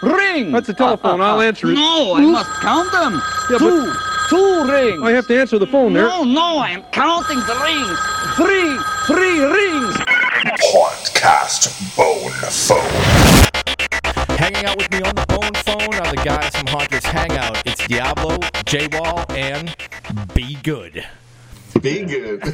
ring. That's a telephone. I'll answer it. No, I must count them. Yeah, Two rings. I have to answer the phone there. No, I am counting the rings. Three rings. Podcast Bone Phone. Hanging out with me on the Bone Phone are the guys from Haunters Hangout. It's Diablo, J-Wall, and Be Good. Be good.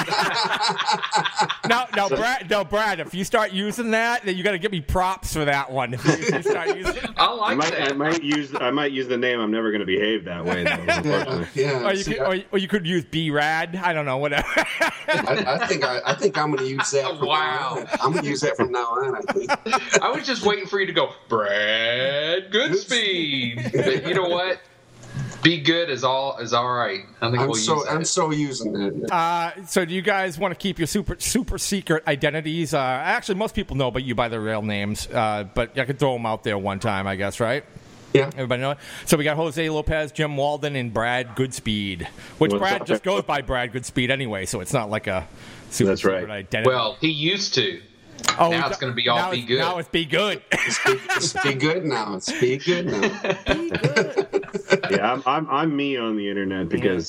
Now, Brad, if you start using that, then you got to give me props for that one. If you start using it. I might use the name. I'm never going to behave that way, though, unfortunately. Yeah. Or you could use B-Rad. I don't know, whatever. I think I'm going to use that. Wow. I'm going to use that from now on, I think. I was just waiting for you to go, Brad Goodspeed. But you know what? Be good is all right. I think I'm so using that. So do you guys want to keep your super secret identities? Actually, most people know about you by their real names, but I could throw them out there one time, I guess, right? Yeah. Everybody know it? So we got Jose Lopez, Jim Walden, and Brad Goodspeed, which Brad just goes by Brad Goodspeed anyway, so it's not like a super secret identity. Well, he used to. Oh, now it's going to be all Be Good. Now it's Be Good. It's Be Good now. It's Be Good now. Be Good. Yeah, I'm me on the internet because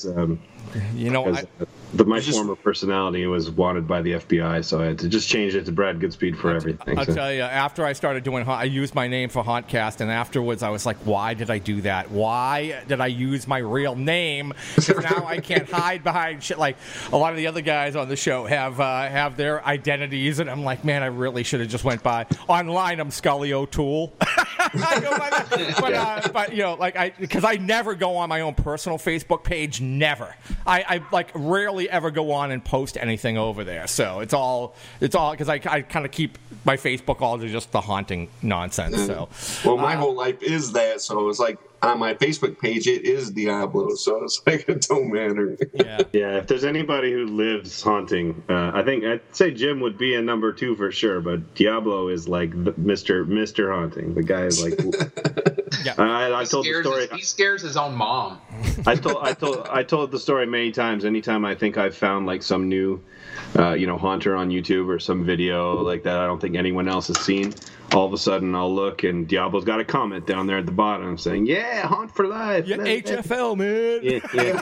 my former personality was wanted by the FBI, so I had to just change it to Brad Goodspeed for everything. I'll tell you, after I started doing I used my name for Hauntcast, and afterwards I was like, why did I do that? Why did I use my real name? Because now I can't hide behind shit. Like a lot of the other guys on the show have their identities, and I'm like, man, I really should have just went by online. I'm Scully O'Toole. I go by that. But because I never go on my own personal Facebook page, never. I rarely ever go on and post anything over there. So it's all because I kind of keep my Facebook all to just the haunting nonsense. So my whole life is that. So it's like on my Facebook page, it is Diablo. So it's like it don't matter. Yeah. If there's anybody who lives haunting, I'd say Jim would be a number 2 for sure. But Diablo is like Mr. Haunting. The guy is like. Yeah. I told the story. He scares his own mom. I told the story many times. Anytime I think I've found like some new, haunter on YouTube or some video like that, I don't think anyone else has seen. All of a sudden, I'll look and Diablo's got a comment down there at the bottom saying, "Yeah, haunt for life." Yeah, HFL, man.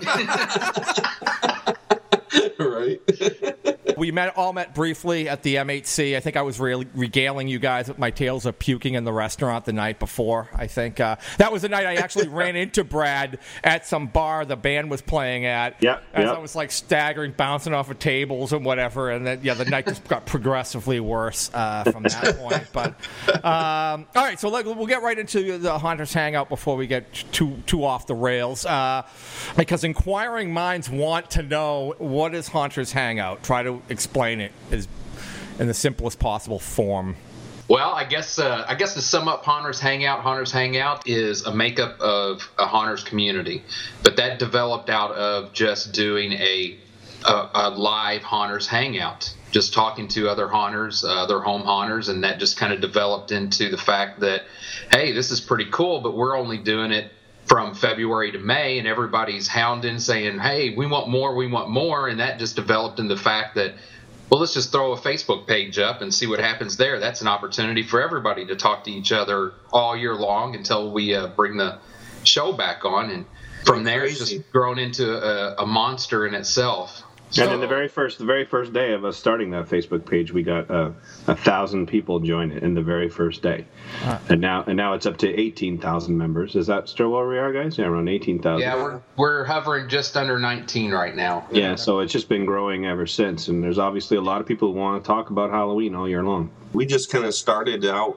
Yeah. Right. We all met briefly at the MHC. I think I was regaling you guys with my tales of puking in the restaurant the night before. I think that was the night I actually ran into Brad at some bar the band was playing at. As I was like staggering, bouncing off of tables and whatever. And then, the night just got progressively worse from that point. But all right, so we'll get right into the Haunters Hangout before we get too off the rails. Because inquiring minds want to know, what is Haunters Hangout? Try to explain it in the simplest possible form. Well, I guess to sum up Haunters Hangout is a makeup of a Haunters community, but that developed out of just doing a live Haunters Hangout, just talking to other haunters, other home haunters, and that just kind of developed into the fact that, hey, this is pretty cool, but we're only doing it from February to May, and everybody's hounding saying, hey, we want more, and that just developed in the fact that, well, let's just throw a Facebook page up and see what happens there. That's an opportunity for everybody to talk to each other all year long until we bring the show back on, and from there it's just grown into a monster in itself. And then the very first day of us starting that Facebook page, we got 1,000 people join it in the very first day, and now it's up to 18,000 members. Is that still where we are, guys? Yeah, around 18,000. Yeah, we're hovering just under 19 right now. Yeah, so it's just been growing ever since, and there's obviously a lot of people who want to talk about Halloween all year long. We just kind of started out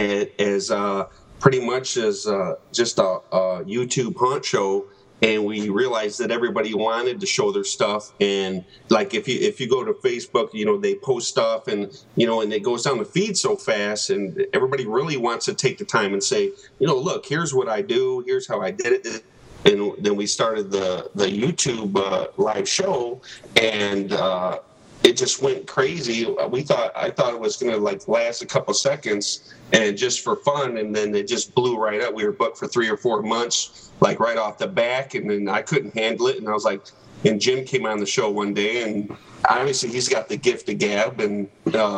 as pretty much as just a YouTube haunt show. And we realized that everybody wanted to show their stuff, and like if you go to Facebook, they post stuff, and and it goes down the feed so fast, and everybody really wants to take the time and say, look, here's what I do, here's how I did it. And then we started the YouTube live show, and it just went crazy. I thought it was going to last a couple seconds and just for fun, and then it just blew right up. We were booked for 3 or 4 months, right off the back, and then I couldn't handle it, and I was like, and Jim came on the show one day, and obviously he's got the gift of gab, and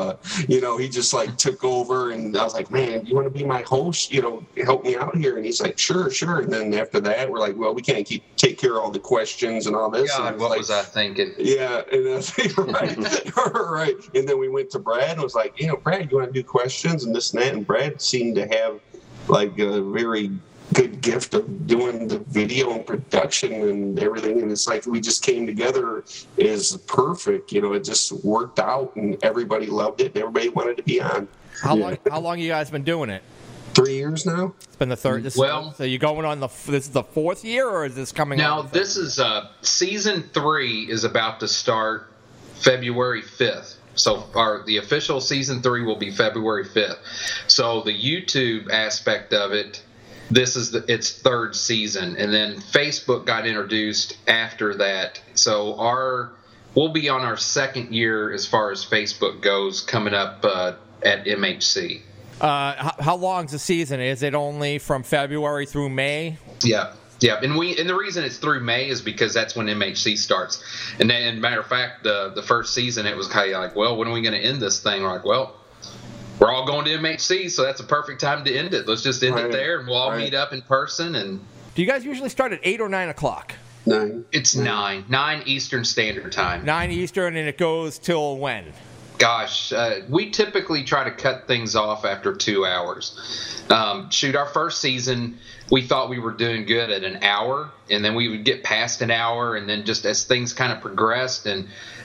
he just like took over, and I was like, man, you want to be my host, help me out here? And he's like, sure. And then after that, we're like, well, we can't take care of all the questions and all this. God, what was I thinking? Yeah, and I think right. And then we went to Brad and was like, Brad, you want to do questions and this and that? And Brad seemed to have like a very good gift of doing the video and production and everything, and it's like we just came together is perfect. It just worked out, and everybody loved it, and everybody wanted to be on. How long you guys been doing it? 3 years now. It's been the third. So you going on this is the fourth year, or is this coming? No, this is season 3 is about to start February 5th. So the official season 3 will be February 5th. So the YouTube aspect of it, this is its third season, and then Facebook got introduced after that. So we'll be on our second year as far as Facebook goes, coming up at MHC. How long's the season? Is it only from February through May? Yeah, and the reason it's through May is because that's when MHC starts. And then, matter of fact, the first season it was kind of like, well, when are we going to end this thing? We're like, well, we're all going to MHC, so that's a perfect time to end it. Let's just end it there, and we'll all meet up in person. And do you guys usually start at 8 or 9 o'clock? 9. It's 9 Eastern Standard Time. 9 Eastern, and it goes till when? Gosh, we typically try to cut things off after 2 hours. Our first season, we thought we were doing good at an hour, and then we would get past an hour, and then just as things kind of progressed, and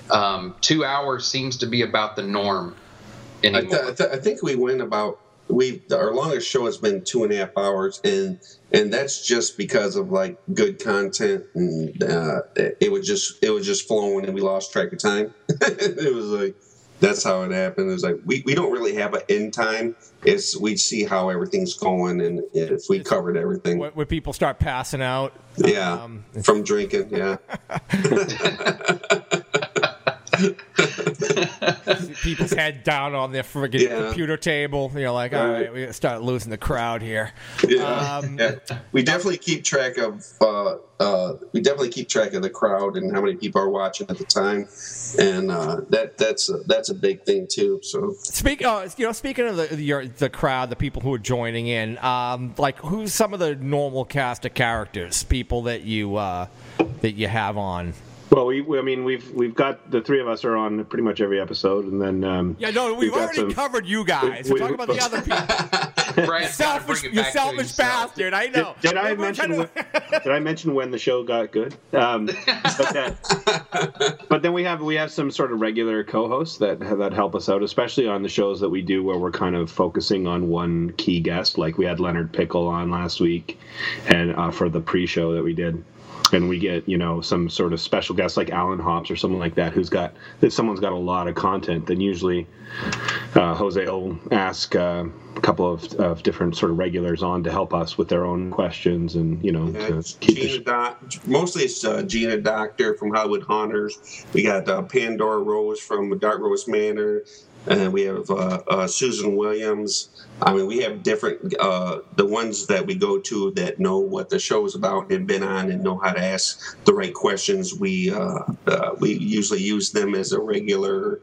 2 hours seems to be about the norm anymore. I think we went about our longest show has been 2.5 hours, and that's just because of like good content, and it was just flowing, and we lost track of time. It was like. That's how it happened. It was like we don't really have an end time. We see how everything's going, and if we covered everything. When people start passing out. Yeah, from drinking. Yeah. People's head down on their friggin' computer table. You're like, all right, we gotta start losing the crowd here. Yeah. We definitely keep track of the crowd and how many people are watching at the time, and that's a big thing too. So speaking of the crowd, the people who are joining in, like who's some of the normal cast of characters, people that you have on? Well, we've got the three of us are on pretty much every episode, and then we've already covered you guys. We're talking about the other people. You selfish bastard! I know. Did I mention when the show got good? But then we have some sort of regular co-hosts that help us out, especially on the shows that we do where we're kind of focusing on one key guest. Like we had Leonard Pickle on last week, and for the pre-show that we did. And we get, some sort of special guest like Alan Hops or someone like that someone's got a lot of content. Then usually Jose will ask a couple of different sort of regulars on to help us with their own questions and, to keep mostly it's Gina Doctor from Hollywood Haunters. We got Pandora Rose from Dark Rose Manor. And we have Susan Williams. I mean, we have different, the ones that we go to that know what the show is about and been on and know how to ask the right questions. We usually use them as a regular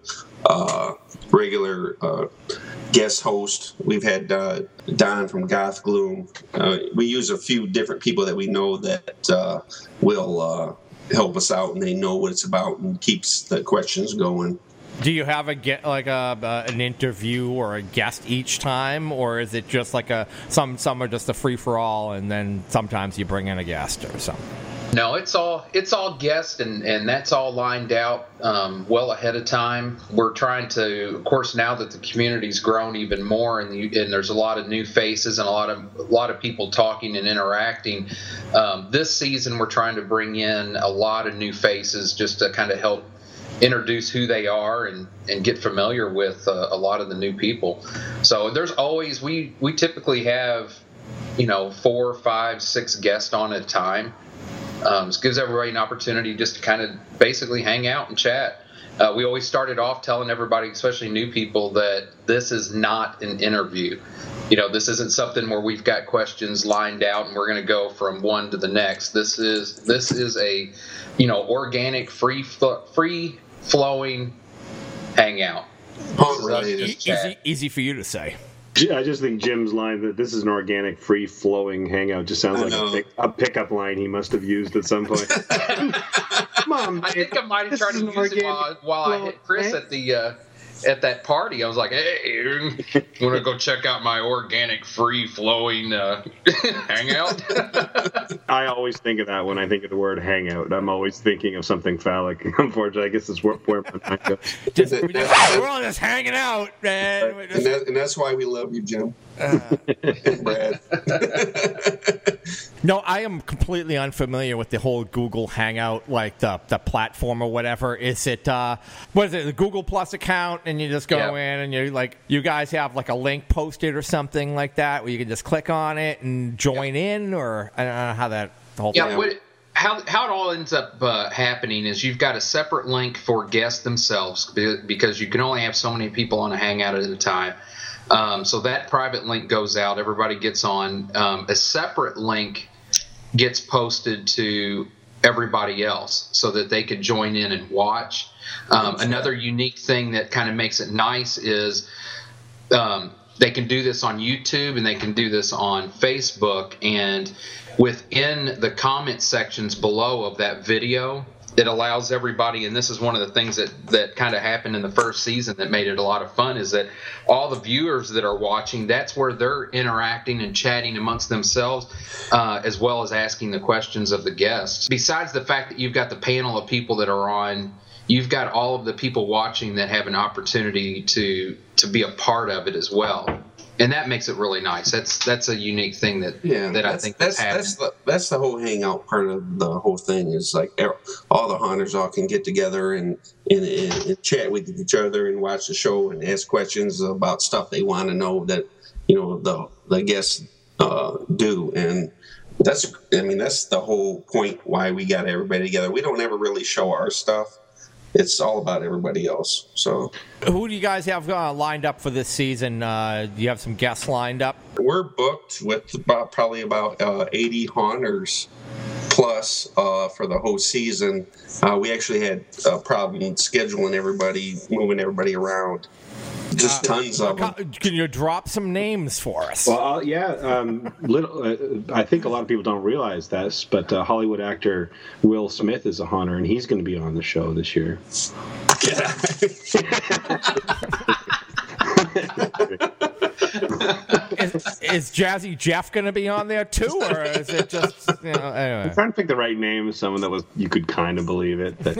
guest host. We've had Don from Goth Gloom. We use a few different people that we know that will help us out, and they know what it's about and keeps the questions going. Do you have an interview or a guest each time, or is it just like some are just a free for all, and then sometimes you bring in a guest or something? No, it's all guest, and that's all lined out well ahead of time. We're trying to, of course, now that the community's grown even more, and there's a lot of new faces and a lot of people talking and interacting. This season, we're trying to bring in a lot of new faces just to kind of help introduce who they are and get familiar with a lot of the new people. So there's always we typically have 4, 5, 6 guests on at a time. This gives everybody an opportunity just to kind of basically hang out and chat. we always started off telling everybody, especially new people, that this is not an interview. This isn't something where we've got questions lined out and we're going to go from one to the next. This is a, organic, free flowing hangout. Easy for you to say. I just think Jim's line that this is an organic, free-flowing hangout just sounds like a pickup line he must have used at some point. Come on, I think I might have tried to use it while I hit Chris at that party. I was like, hey, you want to go check out my organic, free-flowing hangout? I always think of that when I think of the word hangout. I'm always thinking of something phallic. Unfortunately, I guess that's where my mind goes. We're all just hanging out, man. And that's why we love you, Jim. And Brad. No, I am completely unfamiliar with the whole Google Hangout, like the platform or whatever. Is it what is it, the Google Plus account, and you just go in and you guys have like a link posted or something like that where you can just click on it and join in, or I don't know how that the whole thing. How it all ends up happening is you've got a separate link for guests themselves, because you can only have so many people on a Hangout at a time. So that private link goes out. Everybody gets on. A separate link gets posted to everybody else so that they could join in and watch. Another unique thing that kind of makes it nice is they can do this on YouTube and they can do this on Facebook. And within the comment sections below of that video, it allows everybody, and this is one of the things that kind of happened in the first season that made it a lot of fun, is that all the viewers that are watching, that's where they're interacting and chatting amongst themselves, as well as asking the questions of the guests. Besides the fact that you've got the panel of people that are on, you've got all of the people watching that have an opportunity to be a part of it as well. And that makes it really nice. That's a unique thing that I think that's the whole hangout part of the whole thing, is like all the hunters all can get together and chat with each other and watch the show and ask questions about stuff they want to know that the guests do. And that's the whole point why we got everybody together. We don't ever really show our stuff. It's all about everybody else. So, who do you guys have lined up for this season? Do you have some guests lined up? We're booked with probably about 80 hunters plus for the whole season. We actually had a problem scheduling moving everybody around. Just tons of them. Can you drop some names for us? Well, I think a lot of people don't realize this, but Hollywood actor Will Smith is a hunter, and he's going to be on the show this year. Is Jazzy Jeff going to be on there too, or is it just anyway? I'm trying to pick the right name of someone that you could kind of believe it. But...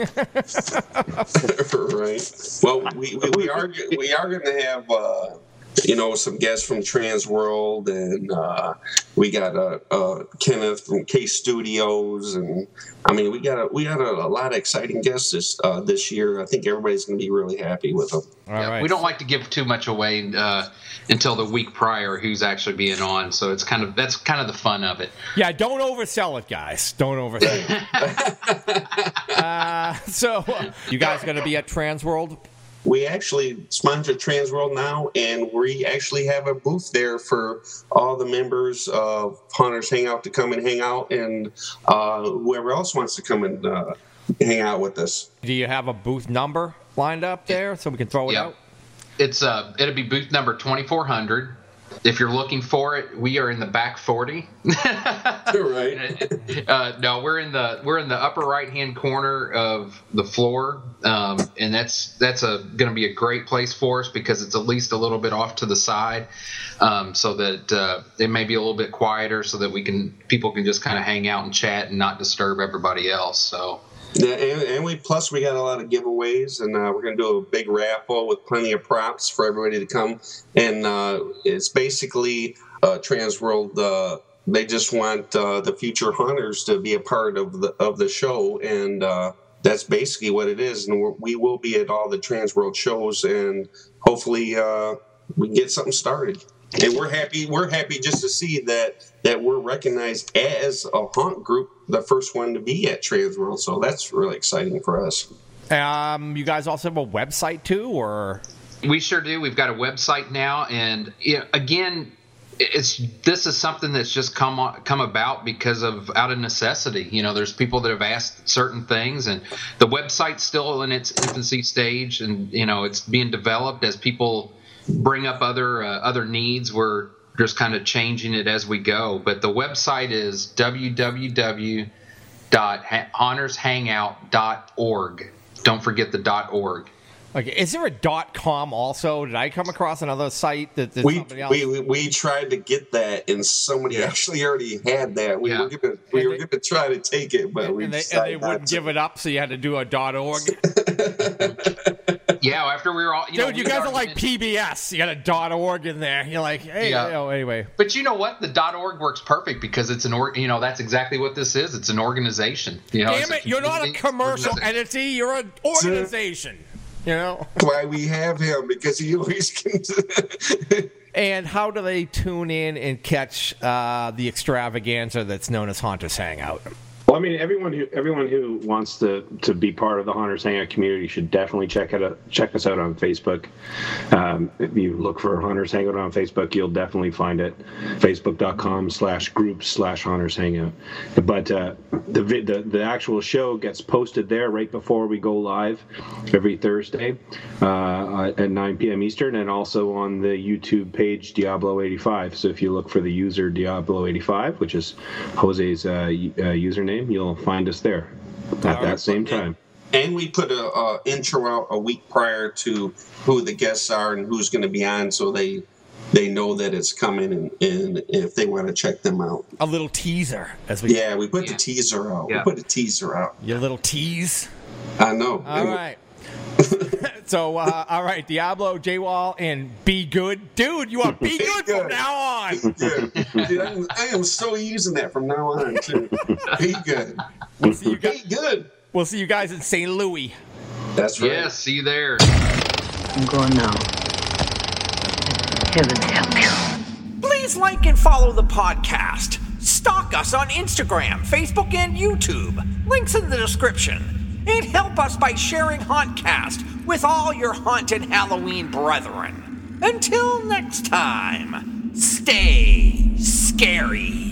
Right. Well, we are going to have some guests from Transworld, and we got Kenneth from K Studios, and we got a lot of exciting guests this year. I think everybody's going to be really happy with them. All right. We don't like to give too much away until the week prior who's actually being on, so that's kind of the fun of it. Yeah, don't oversell it, guys. Don't oversell it. So, you guys going to be at Transworld? We actually sponsor Transworld now, and we actually have a booth there for all the members of Hunters Hangout to come and hang out, and whoever else wants to come and hang out with us. Do you have a booth number lined up there so we can throw it out? It's it'll be booth number 2400. If you're looking for it, we are in the back 40. Right. No, we're in the upper right hand corner of the floor, and that's going to be a great place for us because it's at least a little bit off to the side, so that it may be a little bit quieter, so that people can just kind of hang out and chat and not disturb everybody else. So. Yeah, and we got a lot of giveaways, and we're going to do a big raffle with plenty of props for everybody to come. And it's basically Transworld. They just want the future hunters to be a part of the show, and that's basically what it is. And we will be at all the Transworld shows, and hopefully we can get something started. And we're happy just to see that we're recognized as a hunt group, the first one to be at Transworld. So that's really exciting for us. You guys also have a website too, or? We sure do. We've got a website now, and again, this is something that's just come about because of out of necessity. There's people that have asked certain things, and the website's still in its infancy stage, and it's being developed as people bring up other needs. We're just kind of changing it as we go. But the website is www.HaunersHangout.org. Don't forget the .org. Okay, is there a .com also? Did I come across another site that somebody else? We tried to get that, and somebody actually already had that. We were gonna try to take it, but they wouldn't give it up, so you had to do a .org. Yeah, after we were all, dude, you guys are like PBS. You got a .org in there. You're like, hey, anyway. But you know what? The .org works perfect because it's that's exactly what this is. It's an organization. Damn it! You're not a commercial entity. You're an organization. That's why we have him, because he always can. And how do they tune in and catch the extravaganza that's known as Haunters Hangout? Well, I mean, everyone who wants to be part of the Haunters Hangout community should definitely check us out on Facebook. If you look for Haunters Hangout on Facebook, you'll definitely find it. Facebook.com/groups/Haunters Hangout. But the actual show gets posted there right before we go live every Thursday at 9 p.m. Eastern, and also on the YouTube page Diablo85. So if you look for the user Diablo85, which is Jose's username, you'll find us there at that same time. And we put a intro out a week prior to who the guests are and who's going to be on, so they know that it's coming, and if they want to check them out. A little teaser. We put the teaser out. Yeah. We put a teaser out. Your little tease? I know. All right. So, all right, Diablo, J-Wall, and Be Good. Dude, you are Be Good from now on. Be Good. Dude, I am so using that from now on, too. Be Good. We'll see you guys. Be Good. We'll see you guys in St. Louis. That's right. Yeah, see you there. I'm going now. Heaven help you. Please like and follow the podcast. Stalk us on Instagram, Facebook, and YouTube. Links in the description. And help us by sharing Hauntcast with all your haunted Halloween brethren. Until next time, stay scary.